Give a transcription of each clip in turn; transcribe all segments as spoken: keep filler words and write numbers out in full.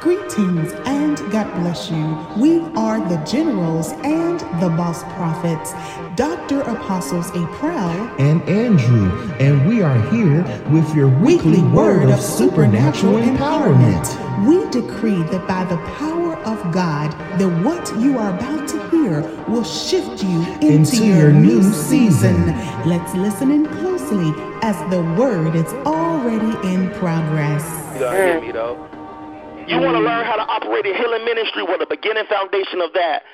Greetings and God bless you. We are the generals and the boss prophets, Doctor Apostles April and Andrew, and we are here with your weekly word of supernatural empowerment. We decree that by the power of God, that what you are about to hear will shift you into, into your, your new new season. season. Let's listen in closely as the word is already in progress. You gotta hear me though. You want to learn how to operate a healing ministry? Well, the beginning foundation of that,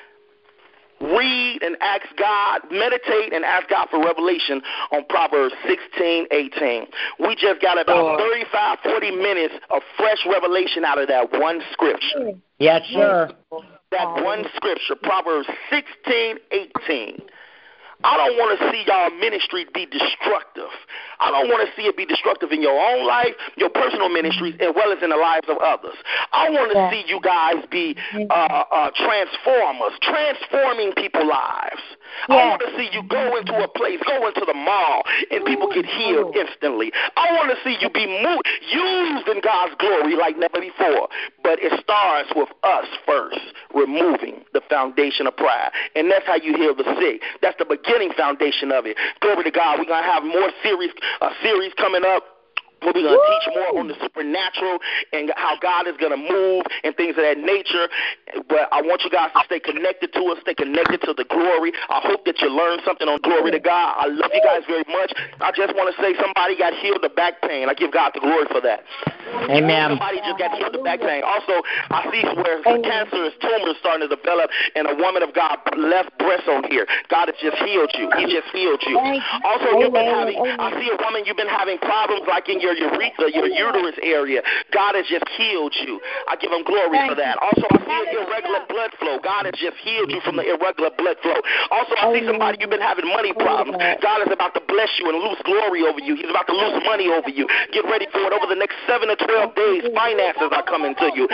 read and ask God, meditate and ask God for revelation on Proverbs sixteen eighteen. We just got about thirty-five, forty minutes of fresh revelation out of that one scripture. Yes, sir. That one scripture, Proverbs sixteen eighteen. I don't want to see y'all ministry be destructive. I don't want to see it be destructive in your own life, your personal ministries, as well as in the lives of others. I want to see you guys be uh, uh, transformers, transforming people's lives. Yeah. I want to see you go into a place, go into the mall, and people get healed instantly. I want to see you be moved, used in God's glory like never before. But it starts with us first, removing the foundation of pride. And that's how you heal the sick. That's the beginning foundation of it. Glory to God. We're going to have more series, uh, series coming up. We're going to teach more on the supernatural and how God is going to move and things of that nature. But I want you guys to stay connected to us, stay connected to the glory. I hope that you learned something on glory to God. I love you guys very much. I just want to say somebody got healed of back pain. I give God the glory for that. Amen. Somebody just got healed of back pain. Also, I see where the cancerous tumor is starting to develop and a woman of God left breast on here. God has just healed you. He just healed you. Also, you've been having, I see a woman, you've been having problems like in your your urethra, your uterus area. God has just healed you. I give him glory for that. Also, I see an irregular blood flow. God has just healed you from the irregular blood flow. Also, I see somebody, you've been having money problems. God is about to bless you and loose glory over you. He's about to loose money over you. Get ready for it. Over the next seven to twelve days, finances are coming to you.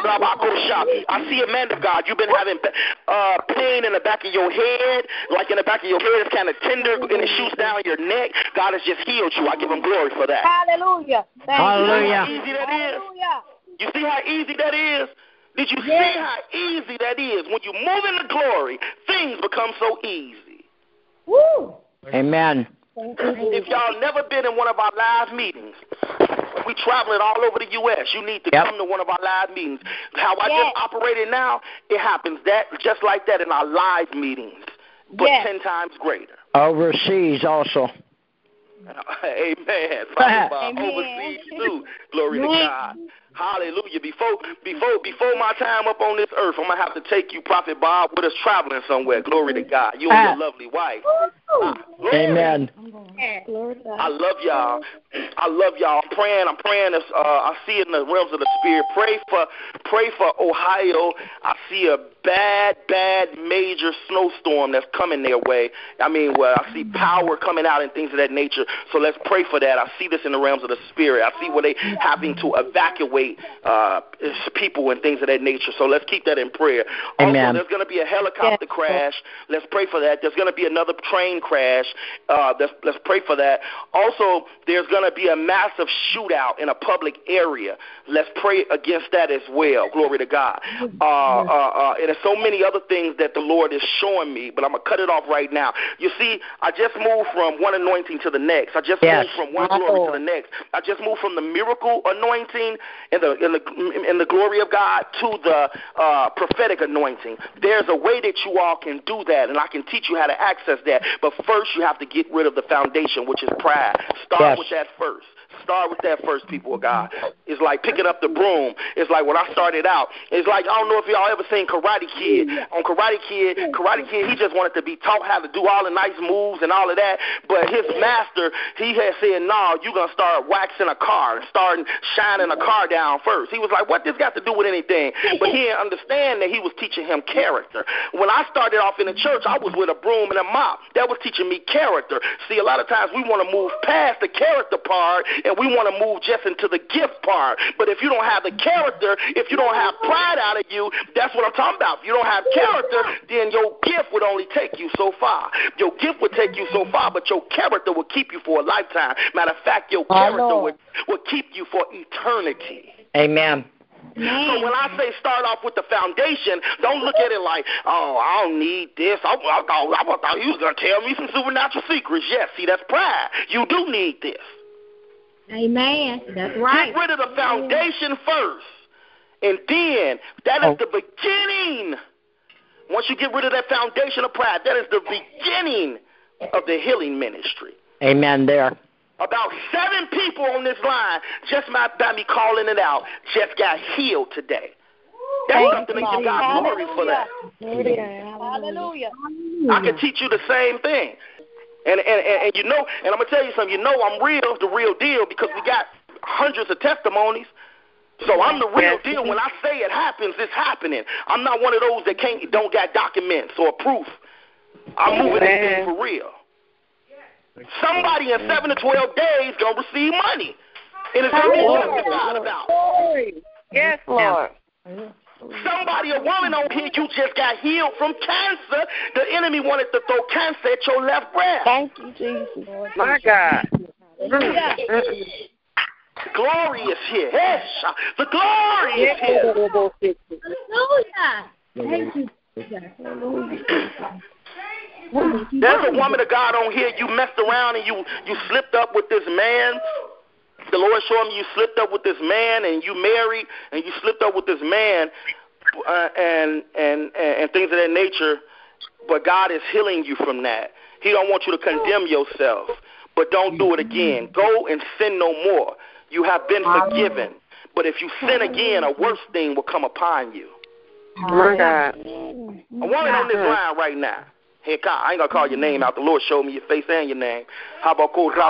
I see a man of God. You've been having uh, pain in the back of your head, like in the back of your head. It's kind of tender and it shoots down your neck. God has just healed you. I give him glory for that. Hallelujah. Thank Hallelujah. You see how easy that is? You see how easy that is? Did you yes. see how easy that is? When you move in the glory, things become so easy. Woo. Amen. If y'all never been in one of our live meetings, we traveling all over the U S You need to yep. come to one of our live meetings. How I yes. just operate it now, it happens that just like that in our live meetings, but yes. ten times greater. Overseas also. Amen. Amen. Overseas too. Glory to God. Hallelujah. Before before before my time up on this earth, I'm gonna have to take you, Prophet Bob, with us traveling somewhere. Glory to God. You and your lovely wife. Ah, Amen. I love y'all. I love y'all. I'm praying. I'm praying. As, uh, I see it in the realms of the spirit. Pray for pray for Ohio. I see a bad, bad, major snowstorm that's coming their way. I mean, well, I see power coming out and things of that nature. So let's pray for that. I see this in the realms of the spirit. I see where they having to evacuate uh, people and things of that nature. So let's keep that in prayer. Amen. Also, there's going to be a helicopter crash. Let's pray for that. There's going to be another train crash. Uh, let's, let's pray for that. Also, there's going to be a massive shootout in a public area. Let's pray against that as well. Glory to God. Uh, uh, uh, and there's so many other things that the Lord is showing me, but I'm going to cut it off right now. You see, I just moved from one anointing to the next. I just yes. moved from one glory to the next. I just moved from the miracle anointing and the in the in the glory of God to the uh, prophetic anointing. There's a way that you all can do that, and I can teach you how to access that. But first, you have to get rid of the foundation, which is pride. Start yes. with that first. Start with that first, people of God. It's like picking up the broom. It's like when I started out, it's like, I don't know if y'all ever seen Karate Kid. On Karate Kid, Karate Kid, he just wanted to be taught how to do all the nice moves and all of that. But his master, he had said, no, you're going to start waxing a car and starting shining a car down first. He was like, what this got to do with anything? But he didn't understand that he was teaching him character. When I started off in the church, I was with a broom and a mop. That was teaching me character. See, a lot of times we want to move past the character part and we want to move just into the gift part. But if you don't have the character, if you don't have pride out of you, that's what I'm talking about. If you don't have character, then your gift would only take you so far. Your gift would take you so far, but your character will keep you for a lifetime. Matter of fact, your character would, would keep you for eternity. Amen. So when I say start off with the foundation, don't look at it like, oh, I don't need this. I, I, thought, I thought you was going to tell me some supernatural secrets. Yes, see, that's pride. You do need this. Amen. That's right. Get rid of the foundation first. And then, that is the beginning. Once you get rid of that foundation of pride, that is the beginning of the healing ministry. Amen there. About seven people on this line, just by, by me calling it out, just got healed today. That's Thank something that you, you got glory for that. Hallelujah. I can teach you the same thing. And, and, and, and you know, and I'm going to tell you something, you know I'm real, the real deal, because we got hundreds of testimonies. So I'm the real deal. When I say it happens, it's happening. I'm not one of those that can't don't got documents or proof. I'm moving this thing for real. Somebody in seven to twelve days gonna receive money, and it's gonna be justified about. Yes, Lord. Somebody, a woman on here, you just got healed from cancer. The enemy wanted to throw cancer at your left breast. Thank you, Jesus. My God. The glory is here. Yes, the glory is here. Hallelujah. Thank you, Jesus. There's a woman of God on here. You messed around and you, you slipped up with this man. The Lord showed me you slipped up with this man, and you married, and you slipped up with this man, uh, and, and and things of that nature. But God is healing you from that. He don't want you to condemn yourself, but don't do it again. Go and sin no more. You have been forgiven. But if you sin again, a worse thing will come upon you. My God. I want it on this line right now. Hey, God, I ain't going to call your name out. The Lord showed me your face and your name. But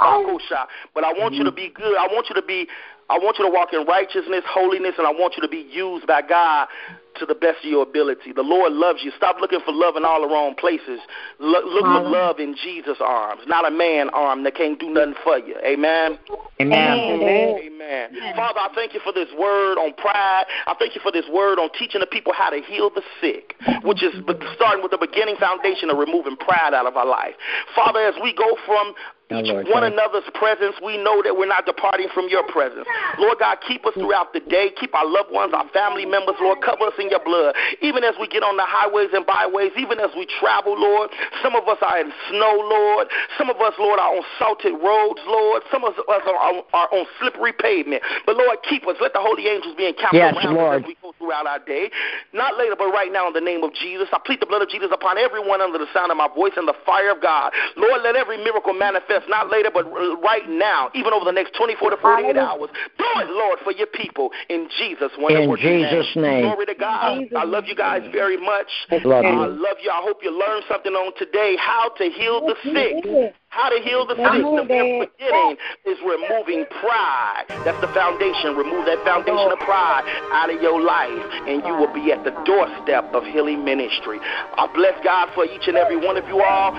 I want you to be good. I want you to be, I want you to walk in righteousness, holiness, and I want you to be used by God to the best of your ability. The Lord loves you. Stop looking for love in all the wrong places. Look, look for love in Jesus' arms, not a man arm that can't do nothing for you. Amen? Amen. Amen. Amen. Father, I thank you for this word on pride. I thank you for this word on teaching the people how to heal the sick, which is starting with the beginning foundation of removing pride out of our life. Father, as we go from each Lord, one another's presence, we know that we're not departing from your presence. Lord God, keep us throughout the day. Keep our loved ones, our family members, Lord. Cover us in your blood. Even as we get on the highways and byways, even as we travel, Lord. Some of us are in snow, Lord. Some of us, Lord, are on salted roads, Lord. Some of us are on, are on slippery pavement. But, Lord, keep us. Let the holy angels be encamped yes, around Lord. us as we go throughout our day. Not later, but right now in the name of Jesus. I plead the blood of Jesus upon everyone under the sound of my voice and the fire of God. Lord, let every miracle manifest, not later, but right now, even over the next twenty-four to forty-eight hours. Do it, Lord, for your people in Jesus' wonderful In Jesus' name. Glory to God. I love you guys very much. Love you. I love you. I hope you learned something on today, how to heal the sick. How to heal the sick. The beginning is removing pride. That's the foundation. Remove that foundation of pride out of your life, and you will be at the doorstep of healing ministry. I bless God for each and every one of you all.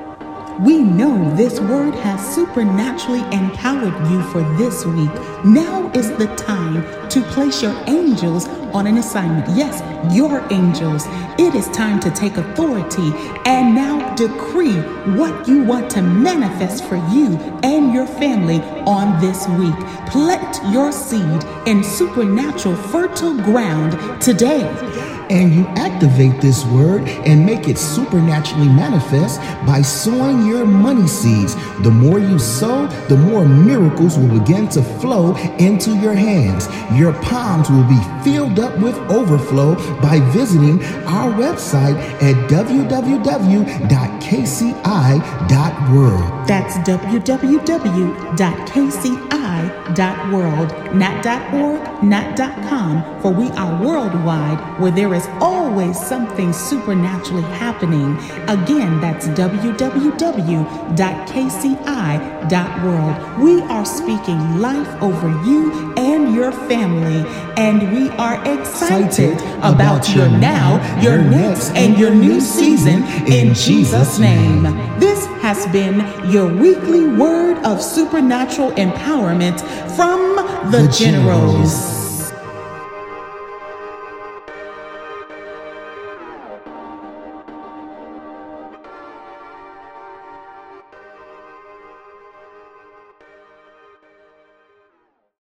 We know this word has supernaturally empowered you for this week. Now is the time to place your angels on an assignment. Yes, your angels. It is time to take authority and now decree what you want to manifest for you and your family on this week. Plant your seed in supernatural fertile ground today. And you activate this word and make it supernaturally manifest by sowing your money seeds. The more you sow, the more miracles will begin to flow into your hands. Your palms will be filled up with overflow by visiting our website at w w w dot k c i dot world. That's w w w dot k c i dot world, not .org, not .com, for we are worldwide, where there is always something supernaturally happening. Again, that's w w w dot k c i dot world. We are speaking life over you and your family, and we are excited about your now, your next, and your new season in Jesus' name. This has been your weekly word of supernatural empowerment from the Generals.